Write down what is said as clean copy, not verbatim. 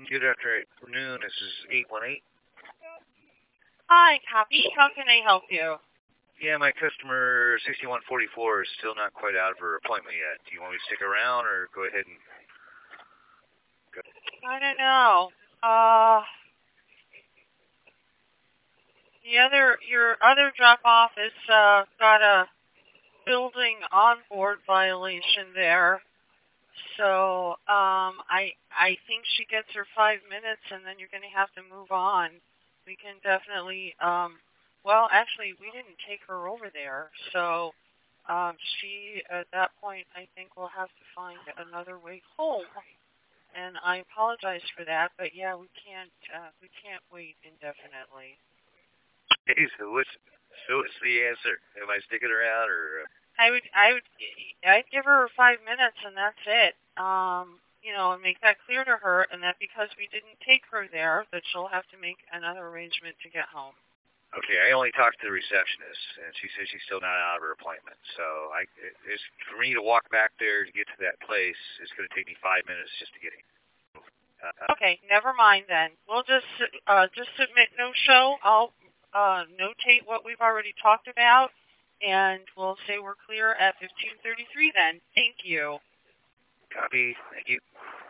Good afternoon. This is 818. Hi, copy. How can I help you? Yeah, my customer 6144 is still not quite out of her appointment yet. Do you want me to stick around or go ahead and go? I don't know. Uh, your other drop off is got a building on board violation there. So I think she gets her 5 minutes, and then you're going to have to move on. We can definitely well, actually, we didn't take her over there, so she at that point I think will have to find another way home. And I apologize for that, but yeah, we can't wait indefinitely. Hey, so what's the answer? Am I sticking around or? I'd give her 5 minutes and that's it. And make that clear to her, and that because we didn't take her there, that she'll have to make another arrangement to get home. Okay, I only talked to the receptionist, and she says she's still not out of her appointment. So it's for me to walk back there to get to that place. It's going to take me 5 minutes just to get here. Okay, never mind then. We'll just submit no show. I'll notate what we've already talked about, and we'll say we're clear at 15:33 then. Thank you. Copy. Thank you.